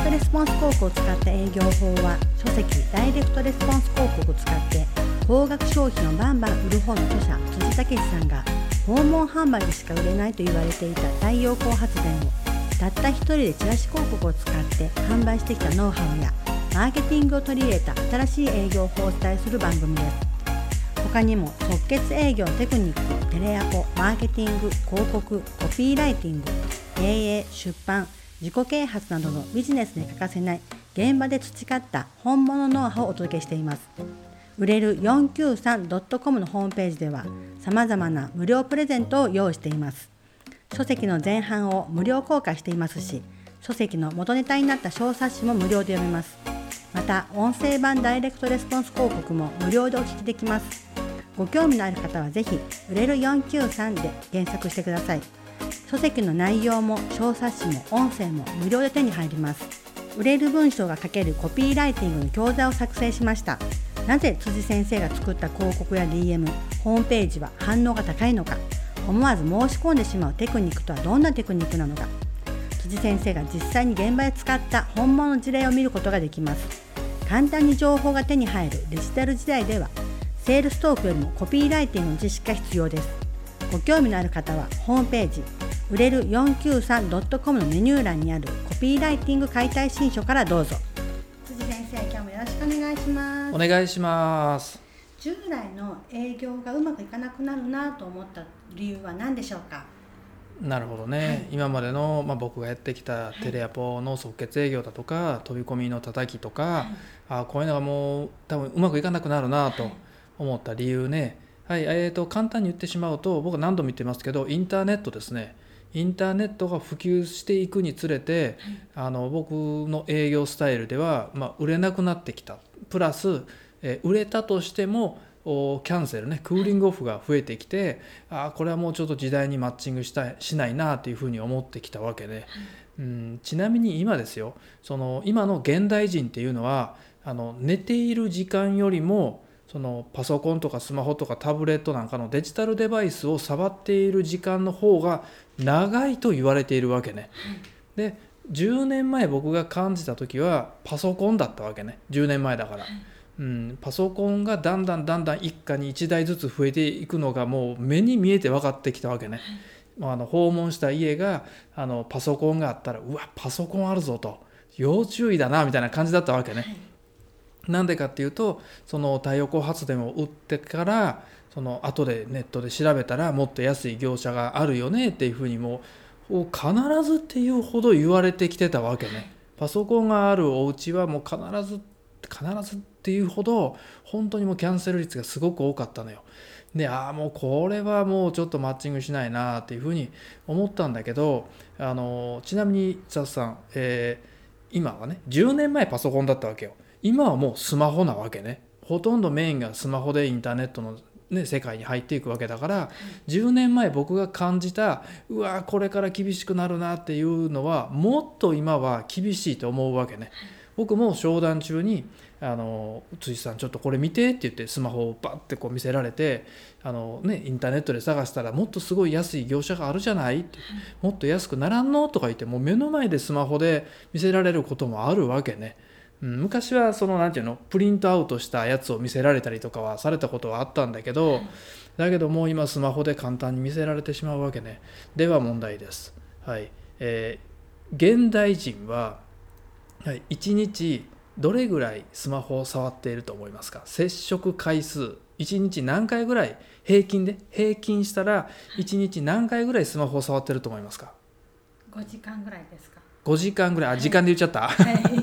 トレスポンス広告を使った営業法は、書籍ダイレクトレスポンス広告を使って高額商品をバンバン売る方の著者辻武さんが、訪問販売でしか売れないと言われていた太陽光発電をたった一人でチラシ広告を使って販売してきたノウハウやマーケティングを取り入れた新しい営業法をお伝えする番組です。他にも即決営業テクニック、テレアポ、マーケティング、広告、コピーライティング、経営、出版、自己啓発などのビジネスに欠かせない現場で培った本物ノウハウをお届けしています。売れる 493.com のホームページでは様々な無料プレゼントを用意しています。書籍の前半を無料公開していますし、書籍の元ネタになった小冊子も無料で読めます。また音声版ダイレクトレスポンス広告も無料でお聞きできます。ご興味のある方はぜひ売れる493で検索してください。書籍の内容も小冊子も音声も無料で手に入ります。売れる文章が書けるコピーライティングの教材を作成しました。なぜ辻先生が作った広告や DM、ホームページは反応が高いのか、思わず申し込んでしまうテクニックとはどんなテクニックなのか、辻先生が実際に現場で使った本物の事例を見ることができます。簡単に情報が手に入るデジタル時代では、セールストークよりもコピーライティングの知識が必要です。ご興味のある方はホームページ売れる 493.com のメニュー欄にあるコピーライティング解体新書からどうぞ。辻先生、今日もよろしくお願いします。 お願いします。 従来の営業がうまくいかなくなるなと思った理由は何でしょうか？ なるほどね、はい、今までの、僕がやってきたテレアポの即決営業だとか、飛び込みの叩きとか、こういうのがもう多分うまくいかなくなるなと思った理由ね、簡単に言ってしまうと、僕は何度も言ってますけど、インターネットですね。インターネットが普及していくにつれて、僕の営業スタイルでは、売れなくなってきた。プラス、売れたとしてもキャンセルね、クーリングオフが増えてきて、これはもうちょっと時代にマッチングしないなというふうに思ってきたわけで、ちなみに今ですよ、今の現代人っていうのは寝ている時間よりもパソコンとかスマホとかタブレットなんかのデジタルデバイスを触っている時間の方が長いと言われているわけね。で、10年前僕が感じた時はパソコンだったわけね。10年前だから、パソコンがだんだん一家に1台ずつ増えていくのがもう目に見えて分かってきたわけね。訪問した家がパソコンがあったら、うわパソコンあるぞと、要注意だなみたいな感じだったわけね。なんでかっていうと、その太陽光発電を売ってから、後でネットで調べたらもっと安い業者があるよねっていうふうにもう必ずっていうほど言われてきてたわけね。パソコンがあるお家はもう必ずっていうほど本当にもうキャンセル率がすごく多かったのよ。で、もうこれはもうちょっとマッチングしないなっていうふうに思ったんだけど、ちなみにザスさん、今はね、10年前パソコンだったわけよ。今はもうスマホなわけね。ほとんどメインがスマホでインターネットの、世界に入っていくわけだから、10年前僕が感じたこれから厳しくなるなっていうのはもっと今は厳しいと思うわけね。僕も商談中に辻さんちょっとこれ見てって言ってスマホをバッてこう見せられて、インターネットで探したらもっとすごい安い業者があるじゃないって、もっと安くならんのとか言って、もう目の前でスマホで見せられることもあるわけね。昔はなんていうの、プリントアウトしたやつを見せられたりとかはされたことはあったんだけど、だけどもう今スマホで簡単に見せられてしまうわけね。では問題です。現代人は、1日どれぐらいスマホを触っていると思いますか？接触回数、1日何回ぐらい、平均したら1日何回ぐらいスマホを触ってると思いますか ？5時間ぐらいですか ？5時間ぐらい、時間で言っちゃった、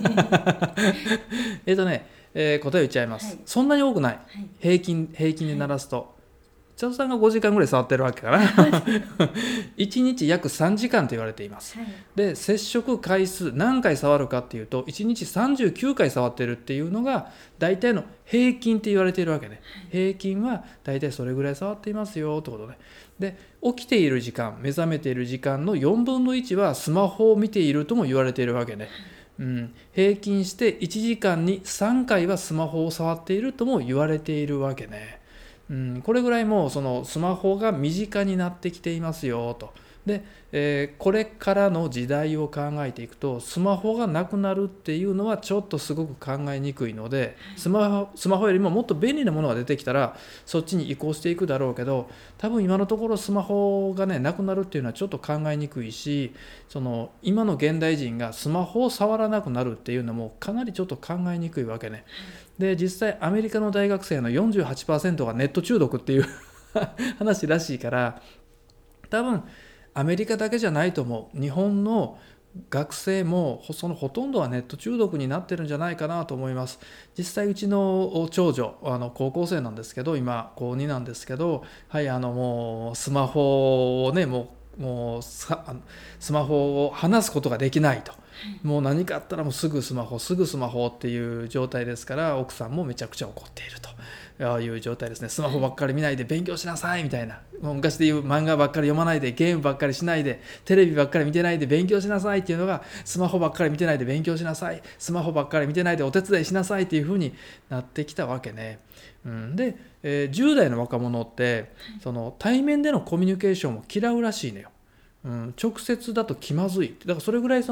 答え言っちゃいます、そんなに多くない、平均で鳴らすと、千田さんが5時間ぐらい触ってるわけかな1日約3時間と言われています、で、接触回数何回触るかっていうと、1日39回触ってるっていうのが大体の平均って言われているわけね、平均は大体それぐらい触っていますよってことね。で、起きている時間、目覚めている時間の4分の1はスマホを見ているとも言われているわけね。平均して1時間に3回はスマホを触っているとも言われているわけね。これぐらいもうそのスマホが身近になってきていますよと。 で、これからの時代を考えていくとスマホがなくなるっていうのはちょっとすごく考えにくいので、スマホよりももっと便利なものが出てきたらそっちに移行していくだろうけど、多分今のところスマホがねなくなるっていうのはちょっと考えにくいし、今の現代人がスマホを触らなくなるっていうのもかなりちょっと考えにくいわけね。で実際アメリカの大学生の 48% がネット中毒っていう話らしいから、多分アメリカだけじゃないと思う。日本の学生もそのほとんどはネット中毒になってるんじゃないかなと思います。実際うちの長女高校生なんですけど、今高2なんですけど、はい、もうスマホをねスマホを離すことができないと、もう何かあったらもうすぐスマホっていう状態ですから、奥さんもめちゃくちゃ怒っているという状態ですね。スマホばっかり見ないで勉強しなさいみたいな、もう昔で言う漫画ばっかり読まないでゲームばっかりしないでテレビばっかり見てないで勉強しなさいっていうのが、スマホばっかり見てないで勉強しなさい、スマホばっかり見てないでお手伝いしなさいっていう風になってきたわけね。で、10代の若者って対面でのコミュニケーションも嫌うらしいのよ。直接だと気まずい。だからそれぐらい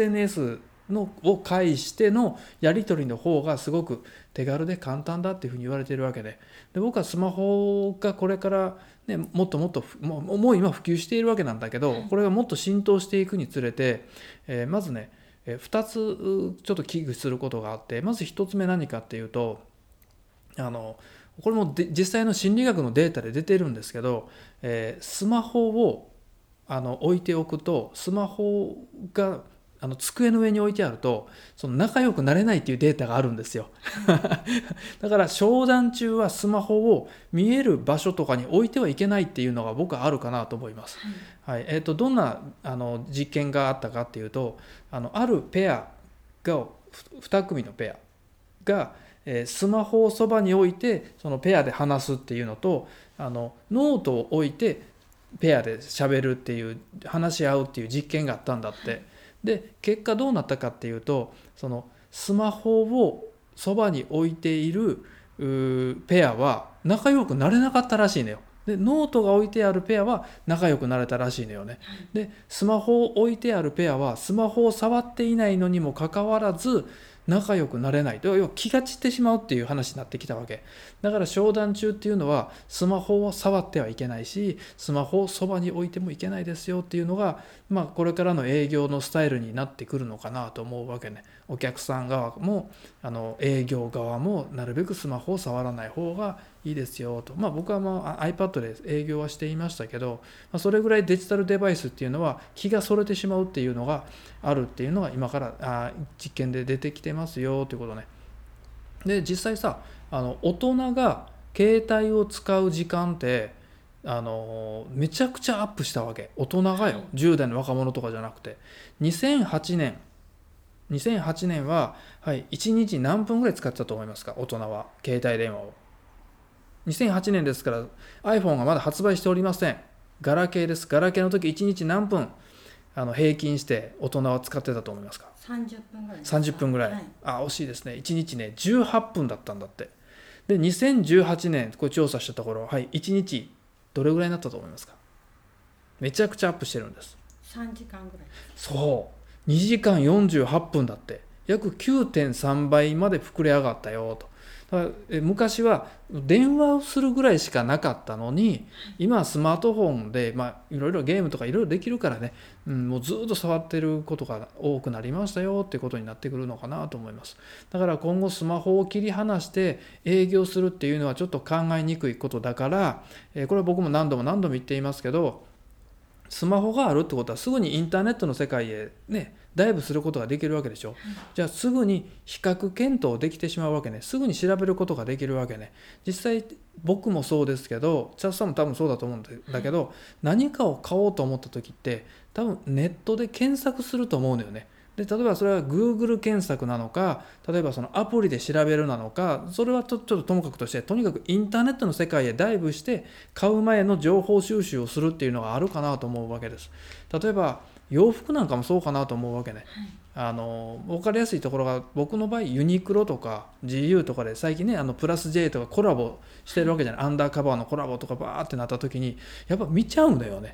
SNSを介してのやり取りの方がすごく手軽で簡単だっていうふうに言われているわけで、僕はスマホがこれから、ね、もっともう今普及しているわけなんだけど、これがもっと浸透していくにつれて、まずね2つちょっと危惧することがあって、まず1つ目何かっていうと、これも実際の心理学のデータで出てるんですけど、スマホを置いておくと、スマホが机の上に置いてあると仲良くなれないっていうデータがあるんですよだから商談中はスマホを見える場所とかに置いてはいけないっていうのが僕はあるかなと思います、はい。どんな実験があったかっていうと、あるペアが2組のペアがスマホをそばに置いてそのペアで話すっていうのと、ノートを置いてペアで喋るっていう、話し合うっていう実験があったんだって。で結果どうなったかっていうと、スマホをそばに置いているペアは仲良くなれなかったらしいのよ。でノートが置いてあるペアは仲良くなれたらしいのよね。でスマホを置いてあるペアはスマホを触っていないのにもかかわらず仲良くなれない。要は気が散ってしまうっていう話になってきたわけだから、商談中っていうのはスマホを触ってはいけないし、スマホをそばに置いてもいけないですよっていうのが、これからの営業のスタイルになってくるのかなと思うわけね。お客さん側も営業側もなるべくスマホを触らない方がいいですよと。僕はiPad で営業はしていましたけど、それぐらいデジタルデバイスっていうのは気がそれてしまうっていうのがあるっていうのが今から実験で出てきてますよということね。で実際さ、大人が携帯を使う時間ってめちゃくちゃアップしたわけ。大人がよ、10代の若者とかじゃなくて、2008年は、1日何分ぐらい使ってたと思いますか、大人は携帯電話を。2008年ですから iPhone がまだ発売しておりません。ガラケーです。ガラケーの時1日何分平均して大人は使ってたと思いますか。 30分ぐらい。 30分ぐらい、惜しいですね。1日ね18分だったんだって。で2018年これ調査したところ、1日どれぐらいになったと思いますか。めちゃくちゃアップしてるんです。 3時間ぐらい。 そう2時間48分だって、約 9.3 倍まで膨れ上がったよと。だから昔は電話をするぐらいしかなかったのに、今はスマートフォンでいろいろゲームとかいろいろできるからね、もうずっと触ってることが多くなりましたよっていうことになってくるのかなと思います。だから今後スマホを切り離して営業するっていうのはちょっと考えにくいことだから、これは僕も何度も言っていますけど、スマホがあるってことはすぐにインターネットの世界へねダイブすることができるわけでしょ。じゃあすぐに比較検討できてしまうわけね。すぐに調べることができるわけね。実際僕もそうですけど、チャッさんも多分そうだと思うんだけど、何かを買おうと思った時って多分ネットで検索すると思うのよね。で例えばそれは Google 検索なのか、例えばそのアプリで調べるなのか、それはちょっとともかくとして、とにかくインターネットの世界へダイブして買う前の情報収集をするっていうのがあるかなと思うわけです。例えば洋服なんかもそうかなと思うわけね。分かりやすいところが、僕の場合ユニクロとか GU とかで最近ねプラス J とかコラボしてるわけじゃない。アンダーカバーのコラボとかバーってなった時にやっぱ見ちゃうんだよね。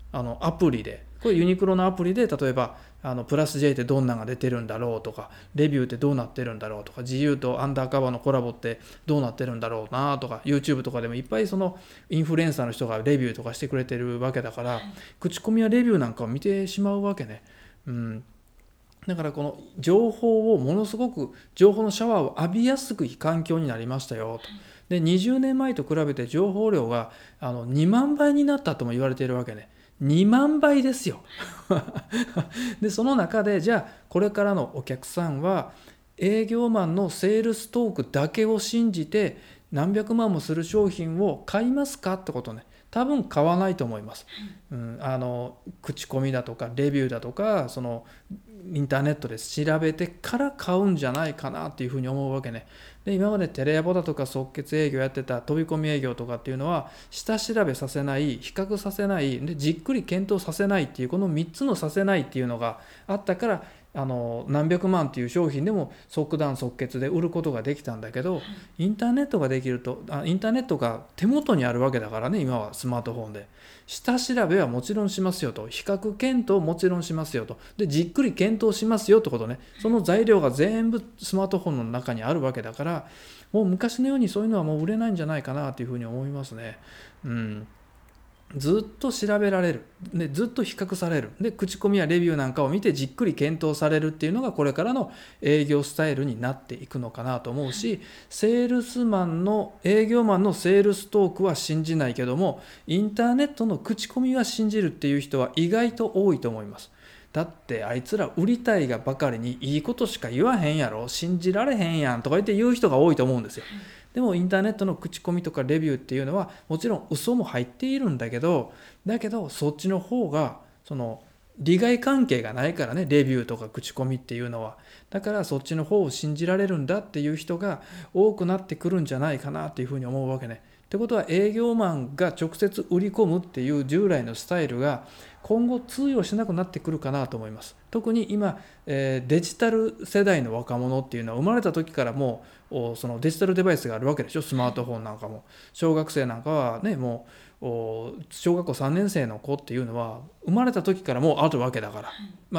アプリで、これユニクロのアプリで例えばプラス J ってどんなのが出てるんだろうとか、レビューってどうなってるんだろうとか、GU とアンダーカバーのコラボってどうなってるんだろうなとか、 YouTube とかでもいっぱいそのインフルエンサーの人がレビューとかしてくれてるわけだから、口コミやレビューなんかを見てしまうわけね。だからこの情報をものすごく情報のシャワーを浴びやすくいい環境になりましたよと。で20年前と比べて情報量が2万倍になったとも言われているわけね。2万倍ですよでその中でじゃあこれからのお客さんは営業マンのセールストークだけを信じて何百万もする商品を買いますかってことね。多分買わないと思います、口コミだとかレビューだとかそのインターネットで調べてから買うんじゃないかなっていうふうに思うわけね。で今までテレアポだとか即決営業やってた飛び込み営業とかっていうのは下調べさせない、比較させない、でじっくり検討させないっていうこの3つのさせないっていうのがあったから何百万っていう商品でも即断即決で売ることができたんだけど、インターネットができるとインターネットが手元にあるわけだからね。今はスマートフォンで下調べはもちろんしますよと、比較検討もちろんしますよと、でじっくり検討しますよってことね。その材料が全部スマートフォンの中にあるわけだから、もう昔のようにそういうのはもう売れないんじゃないかなというふうに思いますね。ずっと調べられる、でずっと比較される、で口コミやレビューなんかを見てじっくり検討されるっていうのがこれからの営業スタイルになっていくのかなと思うし、営業マンのセールストークは信じないけどもインターネットの口コミは信じるっていう人は意外と多いと思います。だってあいつら売りたいがばかりにいいことしか言わへんやろ、信じられへんやんとか言う人が多いと思うんですよ。でもインターネットの口コミとかレビューっていうのはもちろん嘘も入っているんだけどそっちの方がその利害関係がないからね、レビューとか口コミっていうのは。だからそっちの方を信じられるんだっていう人が多くなってくるんじゃないかなっていうふうに思うわけね。ってことは営業マンが直接売り込むっていう従来のスタイルが今後通用しなくなってくるかなと思います。特に今、デジタル世代の若者っていうのは生まれた時からもうそのデジタルデバイスがあるわけでしょ。スマートフォンなんかも小学生なんかはね、もう小学校3年生の子っていうのは生まれた時からもうあるわけだから、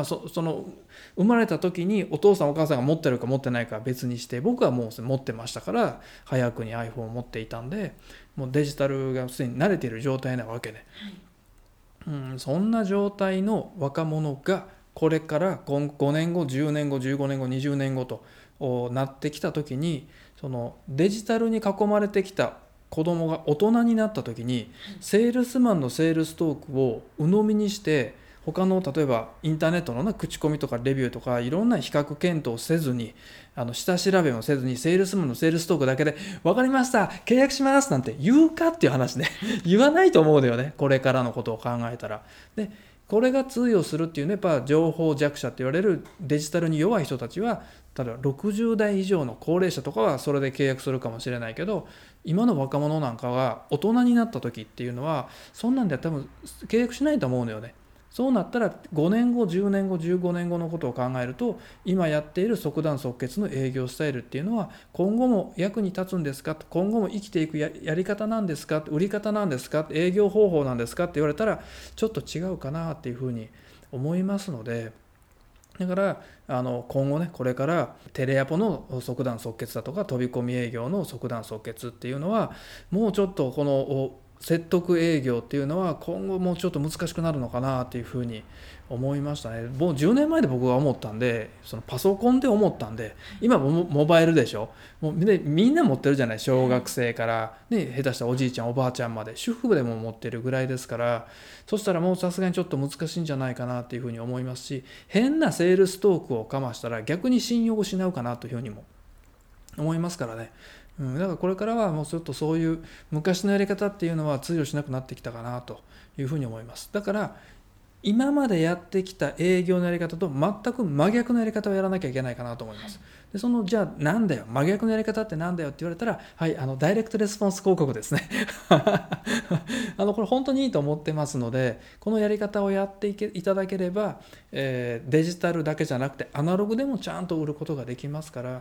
その生まれた時にお父さんお母さんが持ってるか持ってないかは別にして、僕はもう持ってましたから早くに iPhone を持っていたんで、もうデジタルがすでに慣れている状態なわけで、そんな状態の若者がこれから5年後10年後15年後20年後となってきた時に、そのデジタルに囲まれてきた子供が大人になった時にセールスマンのセールストークを鵜呑みにして他の例えばインターネットの口コミとかレビューとかいろんな比較検討をせずに下調べもせずにセールスマンのセールストークだけで分かりました契約しますなんて言うかっていう話ね言わないと思うのよね、これからのことを考えたら。でこれが通用するっていうね、やっぱ情報弱者って言われるデジタルに弱い人たちは例えば60代以上の高齢者とかはそれで契約するかもしれないけど、今の若者なんかが大人になった時っていうのはそんなんでは多分契約しないと思うのよね。そうなったら5年後10年後15年後のことを考えると、今やっている即断即決の営業スタイルっていうのは今後も役に立つんですか、今後も生きていく やり方なんですか、売り方なんですか、営業方法なんですかって言われたらちょっと違うかなっていうふうに思いますので、だから今後ね、これからテレアポの即断即決だとか飛び込み営業の即断即決っていうのはもうちょっとこの説得営業っていうのは今後もうちょっと難しくなるのかなっていうふうに思いましたね。もう10年前で僕は思ったんで、そのパソコンで思ったんで、今もモバイルでしょ。もうでみんな持ってるじゃない、小学生から、ね、下手したおじいちゃんおばあちゃんまで主婦でも持ってるぐらいですから、そしたらもうさすがにちょっと難しいんじゃないかなっていうふうに思いますし、変なセールストークをかましたら逆に信用を失うかなというふうにも思いますからね。だからこれからはもうちょっとそういう昔のやり方っていうのは通用しなくなってきたかなというふうに思います。だから今までやってきた営業のやり方と全く真逆のやり方をやらなきゃいけないかなと思います。でじゃあなんだよ、真逆のやり方ってなんだよって言われたら、はい、ダイレクトレスポンス広告ですねこれ本当にいいと思ってますので、このやり方をやっていただければ、デジタルだけじゃなくてアナログでもちゃんと売ることができますから、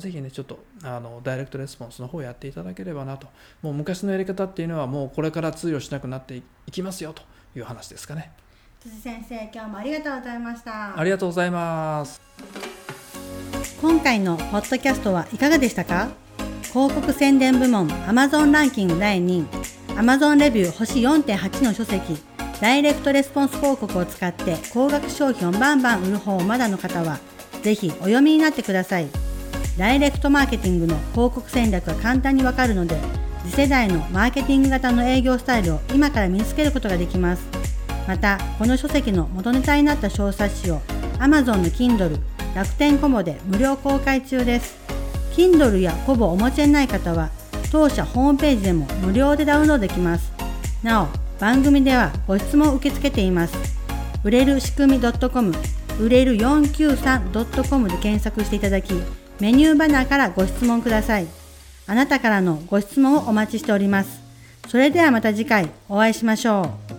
ぜひねちょっとダイレクトレスポンスの方をやっていただければなと。もう昔のやり方っていうのはもうこれから通用しなくなっていきますよという話ですかね。 辻先生、今日もありがとうございました。 ありがとうございます。 今回のポッドキャストはいかがでしたか？広告宣伝部門 Amazon ランキング第2位、 Amazon レビュー星 4.8 の書籍ダイレクトレスポンス広告を使って高額商品をバンバン売る方をまだの方はぜひお読みになってください。ダイレクトマーケティングの広告戦略が簡単にわかるので、次世代のマーケティング型の営業スタイルを今から身につけることができます。またこの書籍の元ネタになった小冊子を Amazon の Kindle、楽天コボで無料公開中です。 Kindle やコボをお持ちでない方は当社ホームページでも無料でダウンロードできます。なお番組ではご質問を受け付けています。売れる仕組み .com、 売れる 493.com で検索していただき、メニューバナーからご質問ください。あなたからのご質問をお待ちしております。それではまた次回お会いしましょう。